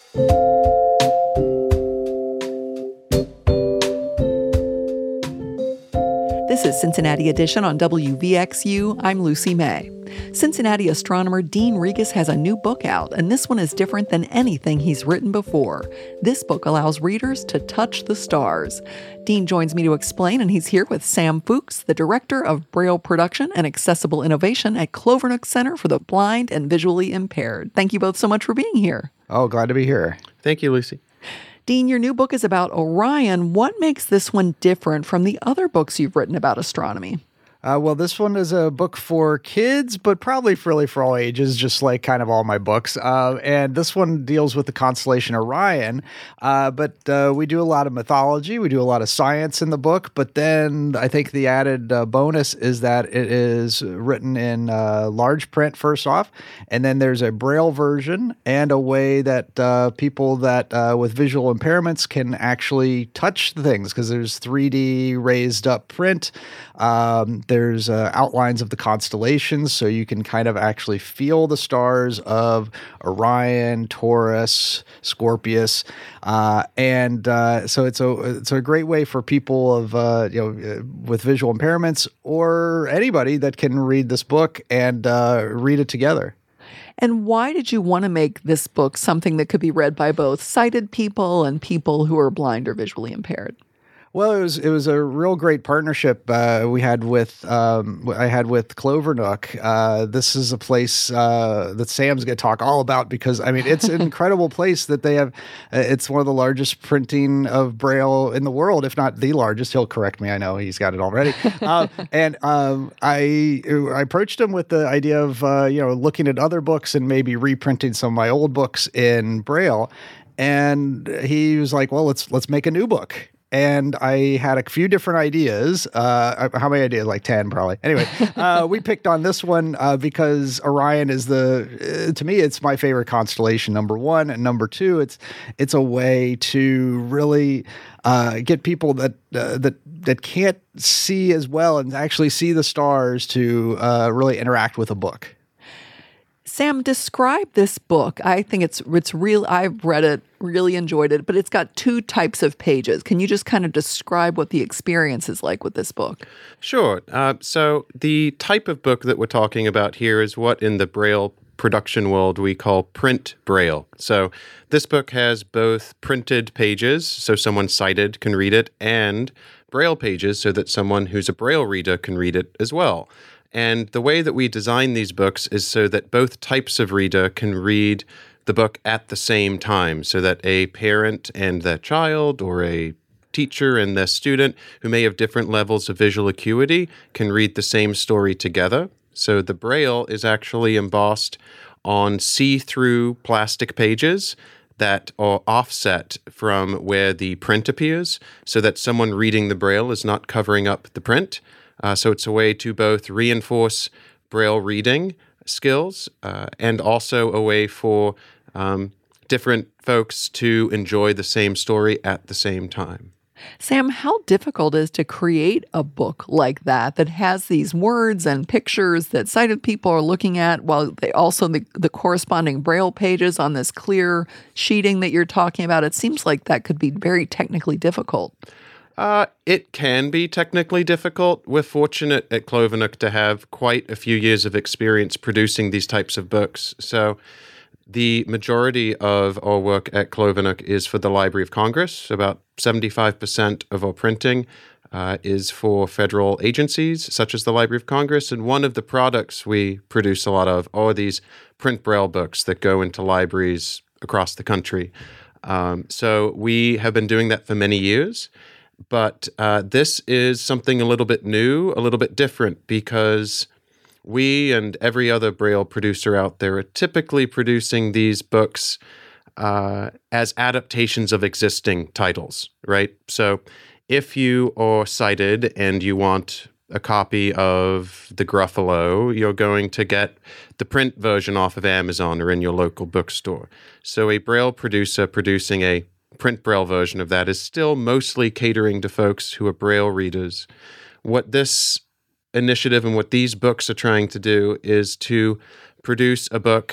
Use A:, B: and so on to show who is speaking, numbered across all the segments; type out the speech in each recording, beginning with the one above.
A: This is Cincinnati Edition on WVXU. I'm Lucy May. Cincinnati astronomer Dean Regas has a new book out, and this one is different than anything he's written before. This book allows readers to touch the stars. Dean joins me to explain, and he's here with Sam Fuchs, the Director of Braille Production and Accessible Innovation at Clovernook Center for the Blind and Visually Impaired. Thank you both so much for being here.
B: Oh, glad to be here.
C: Thank you, Lucy.
A: Dean, your new book is about Orion. What makes this one different from the other books you've written about astronomy?
B: Well, this one is a book for kids, but probably really for all ages, just like kind of all my books. And this one deals with the constellation Orion. But we do a lot of mythology. We do a lot of science in the book. But then I think the added bonus is that it is written in large print, first off. And then there's a Braille version and a way that people that with visual impairments can actually touch the things, because there's 3D raised up print. There's outlines of the constellations, so you can kind of actually feel the stars of Orion, Taurus, Scorpius, and so it's a great way for people of with visual impairments or anybody that can read this book and read it together.
A: And why did you want to make this book something that could be read by both sighted people and people who are blind or visually impaired?
B: Well, it was a real great partnership we had with I had with Clovernook. This is a place that Sam's going to talk all about, because I mean it's an incredible place that they have. It's one of the largest printing of Braille in the world, if not the largest. He'll correct me. I know he's got it already. I approached him with the idea of looking at other books and maybe reprinting some of my old books in Braille, and he was like, "Well, let's make a new book." And I had a few different ideas. How many ideas? Like 10, probably. Anyway, we picked on this one because Orion is to me, it's my favorite constellation, number one. And number two, it's a way to really get people that can't see as well and actually see the stars to really interact with a book.
A: Sam, describe this book. I think it's real. I've read it, really enjoyed it, but it's got two types of pages. Can you just kind of describe what the experience is like with this book?
C: Sure. So the type of book that we're talking about here is what in the Braille production world we call print Braille. So this book has both printed pages, so someone sighted can read it, and Braille pages, so that someone who's a Braille reader can read it as well. And the way that we design these books is so that both types of reader can read the book at the same time, so that a parent and their child, or a teacher and their student who may have different levels of visual acuity can read the same story together. So the Braille is actually embossed on see-through plastic pages that are offset from where the print appears, so that someone reading the Braille is not covering up the print. So it's a way to both reinforce Braille reading skills and also a way for different folks to enjoy the same story at the same time.
A: Sam, how difficult is it to create a book like that has these words and pictures that sighted people are looking at, while they also the corresponding Braille pages on this clear sheeting that you're talking about? It seems like that could be very technically difficult.
C: It can be technically difficult. We're fortunate at Clovernook to have quite a few years of experience producing these types of books. So the majority of our work at Clovernook is for the Library of Congress. About 75% of our printing is for federal agencies, such as the Library of Congress. And one of the products we produce a lot of are these print Braille books that go into libraries across the country. So we have been doing that for many years. But this is something a little bit new, a little bit different, because we and every other Braille producer out there are typically producing these books as adaptations of existing titles, right? So if you are sighted and you want a copy of The Gruffalo, you're going to get the print version off of Amazon or in your local bookstore. So a Braille producer producing a print Braille version of that is still mostly catering to folks who are Braille readers. What this initiative and what these books are trying to do is to produce a book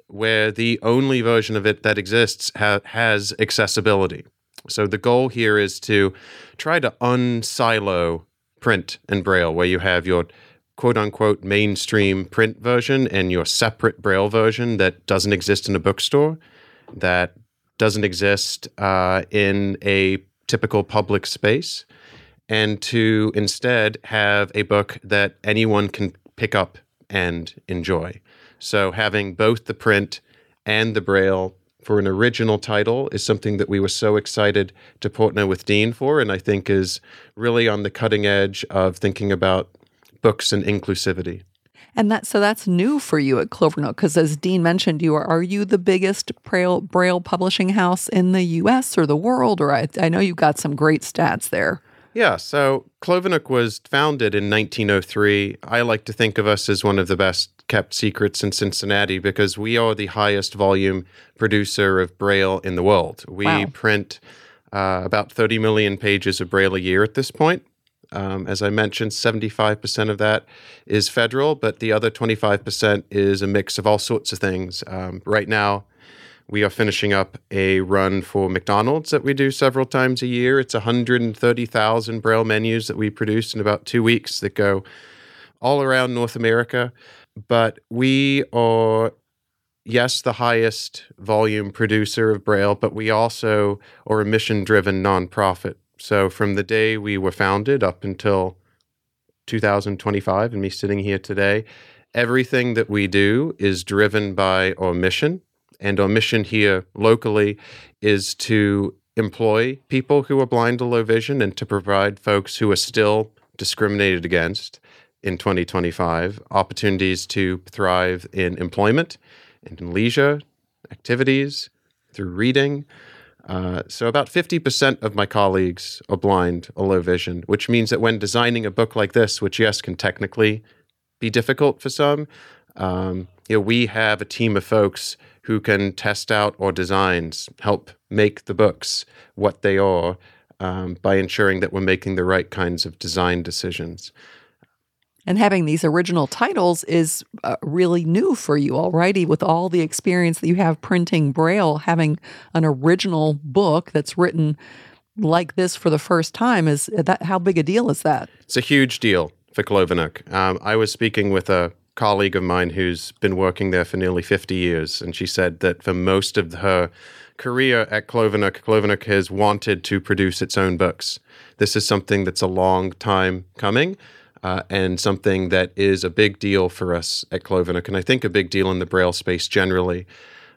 C: where the only version of it that exists has accessibility. So the goal here is to try to unsilo print and Braille, where you have your quote-unquote mainstream print version and your separate Braille version that doesn't exist in a bookstore, that doesn't exist in a typical public space, and to instead have a book that anyone can pick up and enjoy. So having both the print and the Braille for an original title is something that we were so excited to partner with Dean for, and I think is really on the cutting edge of thinking about books and inclusivity.
A: And that's new for you at Clovernook, because as Dean mentioned, are you the biggest Braille publishing house in the U.S. or the world? Or I know you've got some great stats there.
C: Yeah, so Clovernook was founded in 1903. I like to think of us as one of the best kept secrets in Cincinnati because we are the highest volume producer of Braille in the world. We print about 30 million pages of Braille a year at this point. As I mentioned, 75% of that is federal, but the other 25% is a mix of all sorts of things. Right now, we are finishing up a run for McDonald's that we do several times a year. It's 130,000 Braille menus that we produce in about 2 weeks that go all around North America. But we are, yes, the highest volume producer of Braille, but we also are a mission-driven nonprofit. So from the day we were founded up until 2025 and me sitting here today, everything that we do is driven by our mission. And our mission here locally is to employ people who are blind or low vision and to provide folks who are still discriminated against in 2025 opportunities to thrive in employment and in leisure activities, through reading. So about 50% of my colleagues are blind or low vision, which means that when designing a book like this, which, yes, can technically be difficult for some, we have a team of folks who can test out our designs, help make the books what they are by ensuring that we're making the right kinds of design decisions.
A: And having these original titles is really new for you already, with all the experience that you have printing Braille. Having an original book that's written like this for the first time, how big a deal is that?
C: It's a huge deal for Clovernook. I was speaking with a colleague of mine who's been working there for nearly 50 years, and she said that for most of her career at Clovernook has wanted to produce its own books. This is something that's a long time coming. And something that is a big deal for us at Clovernook, and I think a big deal in the Braille space generally.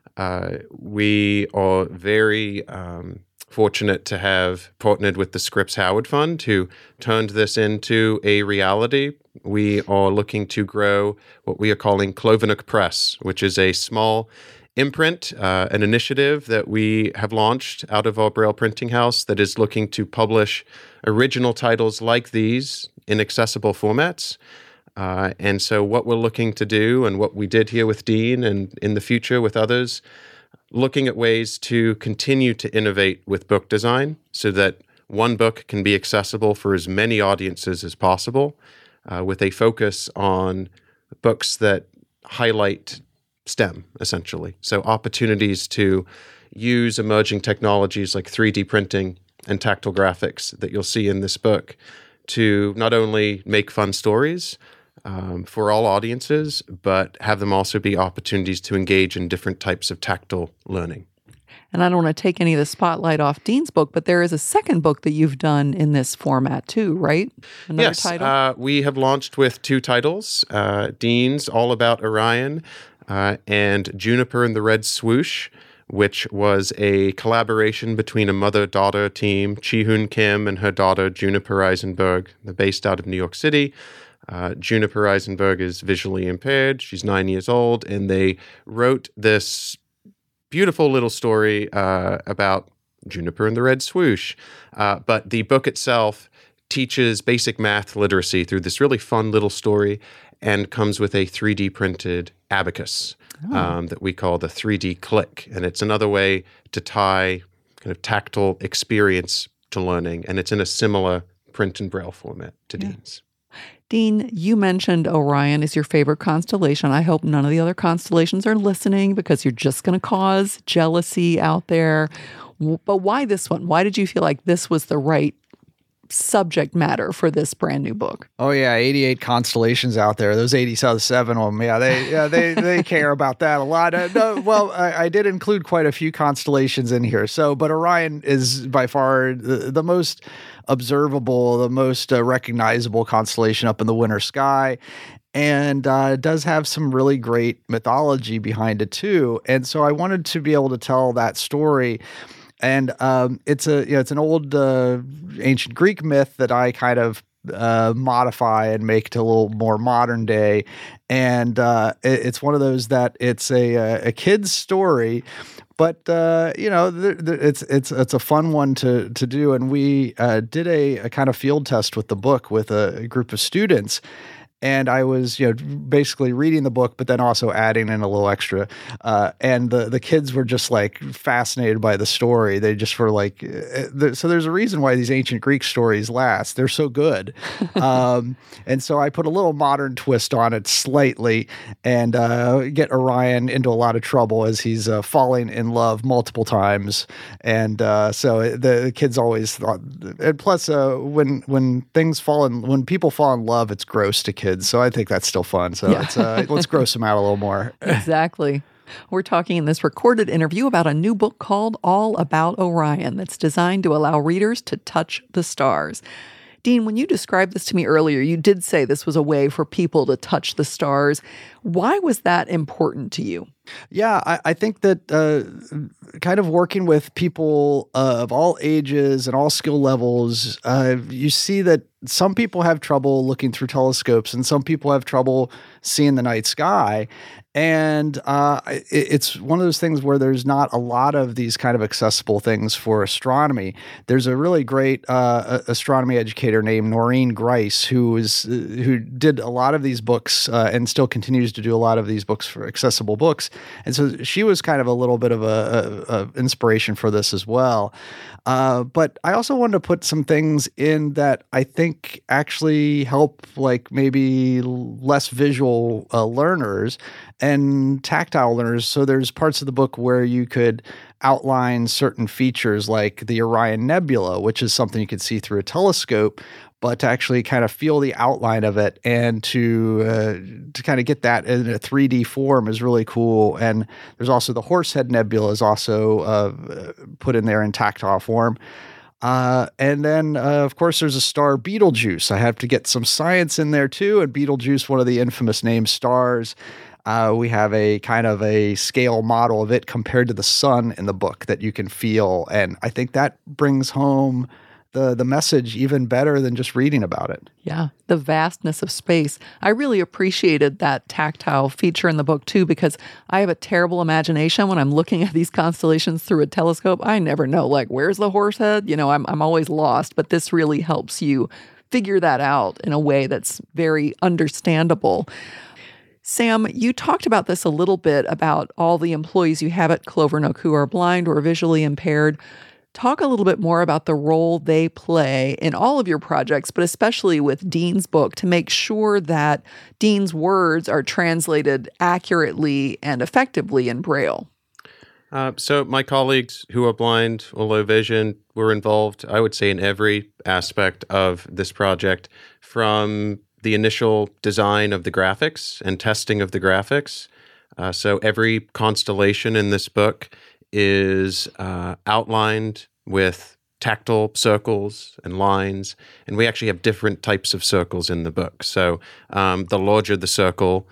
C: We are very fortunate to have partnered with the Scripps Howard Fund, who turned this into a reality. We are looking to grow what we are calling Clovernook Press, which is a small imprint, an initiative that we have launched out of our Braille printing house that is looking to publish original titles like these in accessible formats. And so what we're looking to do, and what we did here with Dean and in the future with others, looking at ways to continue to innovate with book design so that one book can be accessible for as many audiences as possible, with a focus on books that highlight STEM, essentially. So opportunities to use emerging technologies like 3D printing and tactile graphics that you'll see in this book to not only make fun stories for all audiences, but have them also be opportunities to engage in different types of tactile learning.
A: And I don't want to take any of the spotlight off Dean's book, but there is a second book that you've done in this format too, right? Another title?
C: We have launched with 2 titles, Dean's All About Orion and Juniper and the Red Swoosh, which was a collaboration between a mother-daughter team, Chi-Hoon Kim and her daughter, Juniper Eisenberg. They're based out of New York City. Juniper Eisenberg is visually impaired. She's 9 years old, and they wrote this beautiful little story about Juniper and the Red Swoosh. But the book itself teaches basic math literacy through this really fun little story and comes with a 3D printed abacus that we call the 3D Click. And it's another way to tie kind of tactile experience to learning. And it's in a similar print and Braille format to Dean's.
A: Dean, you mentioned Orion is your favorite constellation. I hope none of the other constellations are listening because you're just going to cause jealousy out there. But why this one? Why did you feel like this was the right subject matter for this brand new book?
B: Oh yeah, 88 constellations out there. Those 87 of them, they care about that a lot. I did include quite a few constellations in here. But Orion is by far the most observable, the most recognizable constellation up in the winter sky. And it does have some really great mythology behind it too. And so I wanted to be able to tell that story. And it's an old ancient Greek myth that I kind of modify and make to a little more modern day. And it's one of those that it's a kid's story, but it's a fun one to do. And we did a kind of field test with the book with a group of students. And I was, basically reading the book, but then also adding in a little extra. And the kids were just like fascinated by the story. They just were like, so there's a reason why these ancient Greek stories last. They're so good. And so I put a little modern twist on it slightly and get Orion into a lot of trouble as he's falling in love multiple times. And so the kids always thought, and plus when people fall in love, it's gross to kids. So I think that's still fun. So let's gross them out a little more.
A: Exactly. We're talking in this recorded interview about a new book called All About Orion that's designed to allow readers to touch the stars. Dean, when you described this to me earlier, you did say this was a way for people to touch the stars. Why was that important to you?
B: Yeah, I think that kind of working with people of all ages and all skill levels, you see that some people have trouble looking through telescopes and some people have trouble seeing the night sky. And it's one of those things where there's not a lot of these kind of accessible things for astronomy. There's a really great astronomy educator named Noreen Grice who did a lot of these books and still continues to do a lot of these books for accessible books. And so she was kind of a little bit of a inspiration for this as well. But I also wanted to put some things in that I think actually help like maybe less visual learners and tactile learners. So there's parts of the book where you could outline certain features like the Orion Nebula, which is something you could see through a telescope, but to actually kind of feel the outline of it and to kind of get that in a 3D form is really cool. And there's also the Horsehead Nebula is also put in there in tactile form. And then, of course, there's a star Betelgeuse. I have to get some science in there too. And Betelgeuse, one of the infamous named stars. We have a kind of a scale model of it compared to the sun in the book that you can feel. And I think that brings home the message even better than just reading about it.
A: Yeah, the vastness of space. I really appreciated that tactile feature in the book too, because I have a terrible imagination when I'm looking at these constellations through a telescope. I never know, like, where's the Horsehead? I'm always lost, but this really helps you figure that out in a way that's very understandable. Sam, you talked about this a little bit about all the employees you have at Clovernook who are blind or visually impaired. Talk a little bit more about the role they play in all of your projects, but especially with Dean's book, to make sure that Dean's words are translated accurately and effectively in Braille.
C: So my colleagues who are blind or low vision were involved, I would say, in every aspect of this project, from the initial design of the graphics and testing of the graphics. So every constellation in this book is outlined with tactile circles and lines, and we actually have different types of circles in the book. So the larger the circle,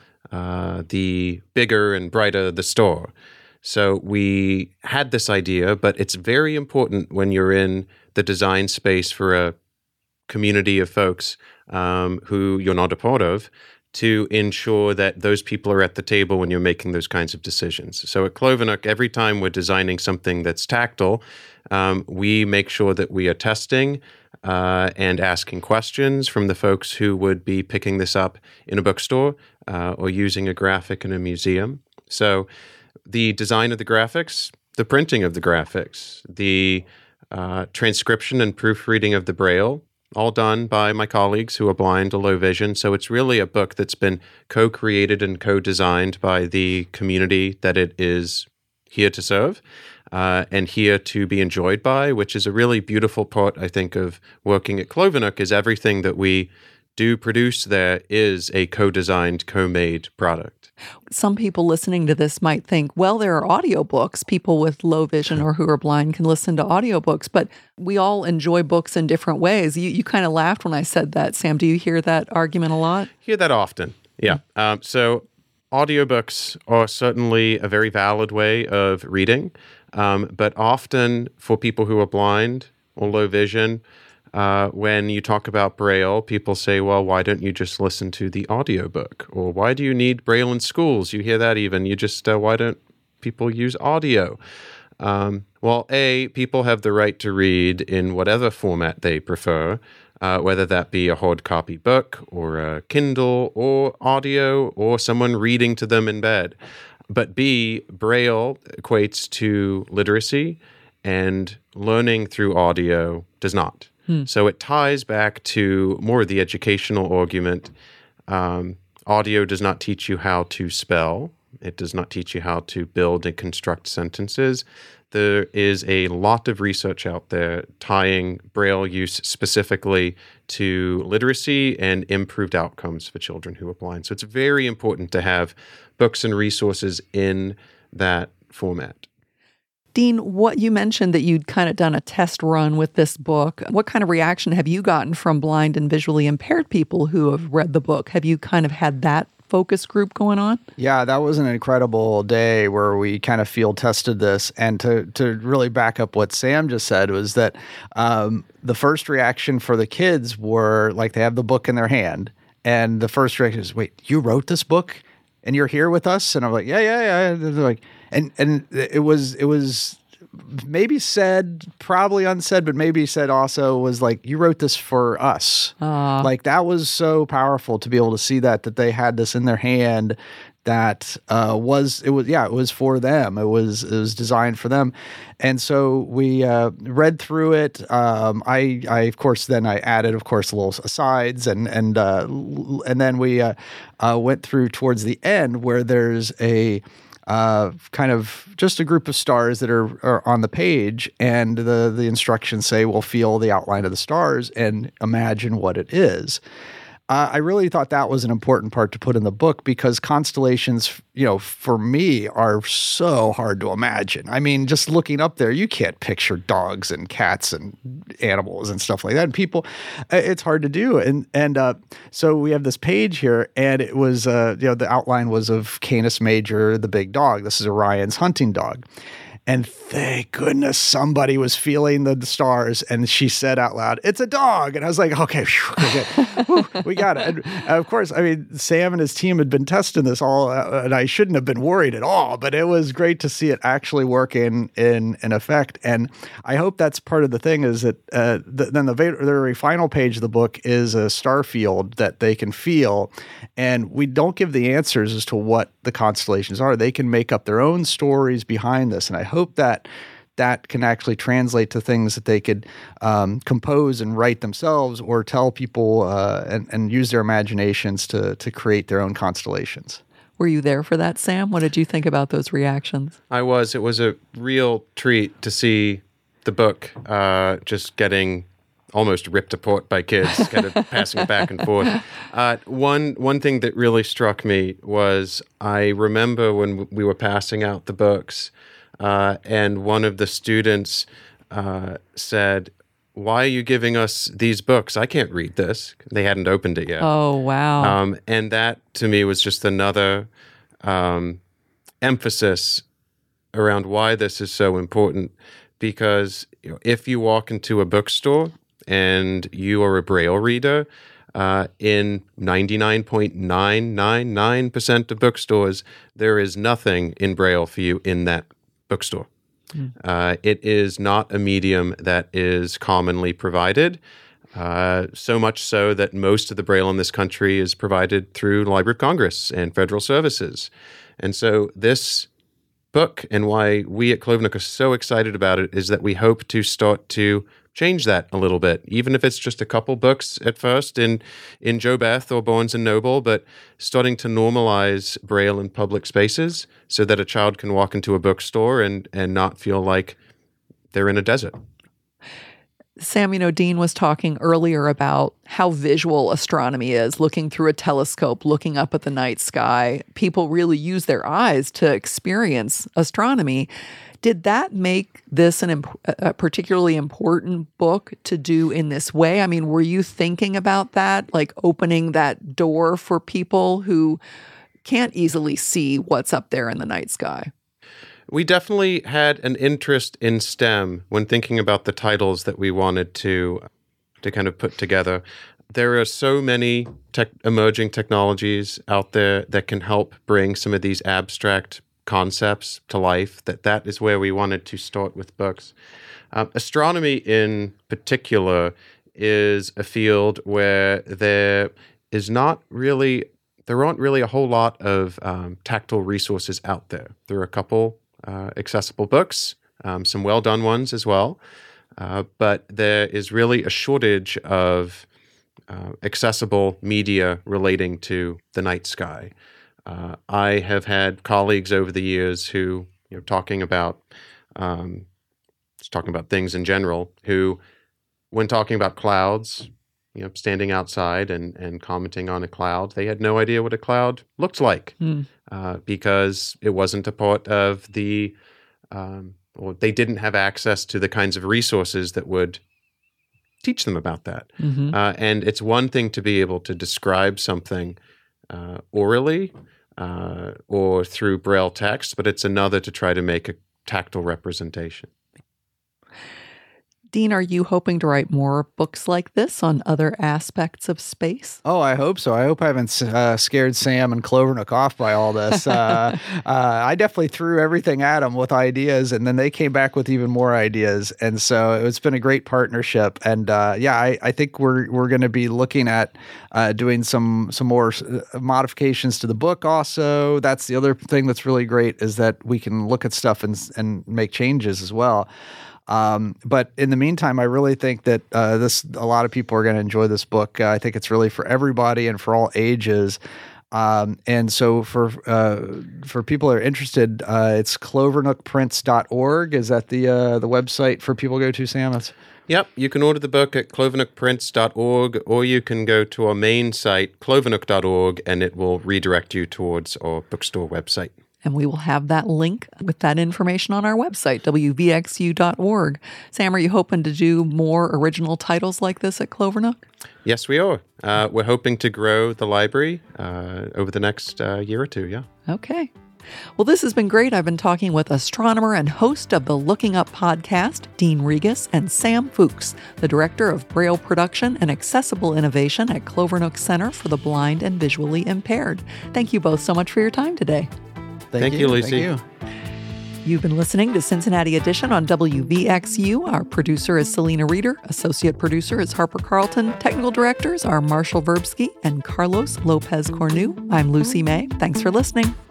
C: the bigger and brighter the star. So we had this idea, but it's very important when you're in the design space for a community of folks who you're not a part of, to ensure that those people are at the table when you're making those kinds of decisions. So at Clovernook, every time we're designing something that's tactile, we make sure that we are testing and asking questions from the folks who would be picking this up in a bookstore or using a graphic in a museum. So the design of the graphics, the printing of the graphics, the transcription and proofreading of the Braille, all done by my colleagues who are blind or low vision. So it's really a book that's been co-created and co-designed by the community that it is here to serve and here to be enjoyed by, which is a really beautiful part, I think, of working at Clovernook, is everything that we do produce there is a co-designed, co-made product.
A: Some people listening to this might think, well, there are audiobooks. People with low vision or who are blind can listen to audiobooks, but we all enjoy books in different ways. You kind of laughed when I said that, Sam. Do you hear that argument a lot?
C: Hear that often, yeah. So audiobooks are certainly a very valid way of reading, but often for people who are blind or low vision, when you talk about Braille, people say, well, why don't you just listen to the audiobook? Or why do you need Braille in schools? You hear that even. You just, why don't people use audio? Well, people have the right to read in whatever format they prefer, whether that be a hard copy book or a Kindle or audio or someone reading to them in bed. But B, Braille equates to literacy, and learning through audio does not. So it ties back to more of the educational argument. Audio does not teach you how to spell. It does not teach you how to build and construct sentences. There is a lot of research out there tying Braille use specifically to literacy and improved outcomes for children who are blind. So it's very important to have books and resources in that format.
A: Dean, what you mentioned that you'd kind of done a test run with this book. What kind of reaction have you gotten from blind and visually impaired people who have read the book? Have you kind of had that focus group going on?
B: Yeah, that was an incredible day where we kind of field tested this. And to really back up what Sam just said was that the first reaction for the kids were like they have the book in their hand. And the first reaction is, wait, you wrote this book and you're here with us? And I'm like, yeah. And they're like, and it was maybe said, probably unsaid, but maybe said also was like, you wrote this for us. Like that was so powerful to be able to see that they had this in their hand. That it was for them. It was designed for them, and so we read through it. I of course then I added little asides and then we went through towards the end where there's a kind of just a group of stars that are on the page, and the instructions say, well, feel the outline of the stars and imagine what it is. I really thought that was an important part to put in the book because constellations, for me are so hard to imagine. I mean, just looking up there, you can't picture dogs and cats and animals and stuff like that. And people, it's hard to do. And so we have this page here, and it was, the outline was of Canis Major, the big dog. This is Orion's hunting dog. And thank goodness somebody was feeling the stars, and she said out loud, "It's a dog." And I was like, okay, we got it. And of course, I mean, Sam and his team had been testing this all, and I shouldn't have been worried at all, but it was great to see it actually work in effect. And I hope that's part of the thing is that then the very final page of the book is a star field that they can feel, and we don't give the answers as to what the constellations are. They can make up their own stories behind this, and I hope that can actually translate to things that they could compose and write themselves or tell people and use their imaginations to create their own constellations.
A: Were you there for that, Sam? What did you think about those reactions?
C: I was. It was a real treat to see the book just getting almost ripped apart by kids, kind of passing it back and forth. One thing that really struck me was I remember when we were passing out the books, and one of the students said, "Why are you giving us these books? I can't read this." They hadn't opened it yet.
A: Oh, wow.
C: And that, to me, was just another emphasis around why this is so important. Because if you walk into a bookstore and you are a Braille reader, in 99.999% of bookstores, there is nothing in Braille for you in that bookstore. It is not a medium that is commonly provided, so much so that most of the Braille in this country is provided through the Library of Congress and federal services. And so this book, and why we at Clovernook are so excited about it, is that we hope to start to change that a little bit, even if it's just a couple books at first in Jo Beth or Barnes & Noble, but starting to normalize Braille in public spaces so that a child can walk into a bookstore and not feel like they're in a desert.
A: Sam, Dean was talking earlier about how visual astronomy is, looking through a telescope, looking up at the night sky. People really use their eyes to experience astronomy. Did that make this a particularly important book to do in this way? I mean, were you thinking about that, like opening that door for people who can't easily see what's up there in the night sky?
C: We definitely had an interest in STEM when thinking about the titles that we wanted to kind of put together. There are so many emerging technologies out there that can help bring some of these abstract concepts to life, that is where we wanted to start with books. Astronomy in particular is a field where there aren't really a whole lot of tactile resources out there. There are a couple accessible books, some well-done ones as well, but there is really a shortage of accessible media relating to the night sky. I have had colleagues over the years who, talking about things in general, who, when talking about clouds, standing outside and commenting on a cloud, they had no idea what a cloud looked like because it wasn't a part of the, or they didn't have access to the kinds of resources that would teach them about that. Mm-hmm. And it's one thing to be able to describe something orally or through Braille text, but it's another to try to make a tactile representation.
A: Dean, are you hoping to write more books like this on other aspects of space?
B: Oh, I hope so. I hope I haven't scared Sam and Clovernook off by all this. I definitely threw everything at them with ideas, and then they came back with even more ideas. And so it's been a great partnership. And I think we're going to be looking at doing some more modifications to the book also. That's the other thing that's really great, is that we can look at stuff and make changes as well. But in the meantime, I really think that a lot of people are going to enjoy this book. I think it's really for everybody and for all ages. And so for people that are interested, it's clovernookprints.org. Is that the website for people to go to, Sam?
C: Yep, you can order the book at clovernookprints.org, or you can go to our main site, clovernook.org, and it will redirect you towards our bookstore website.
A: And we will have that link with that information on our website, wvxu.org. Sam, are you hoping to do more original titles like this at Clovernook?
C: Yes, we are. We're hoping to grow the library over the next year or two, yeah.
A: Okay. Well, this has been great. I've been talking with astronomer and host of the Looking Up podcast, Dean Regas, and Sam Fuchs, the director of Braille production and accessible innovation at Clovernook Center for the Blind and Visually Impaired. Thank you both so much for your time today.
C: Thank you, Lucy.
B: Thank you.
A: You've been listening to Cincinnati Edition on WVXU. Our producer is Selena Reeder. Associate producer is Harper Carlton. Technical directors are Marshall Verbsky and Carlos Lopez Cornu. I'm Lucy May. Thanks for listening.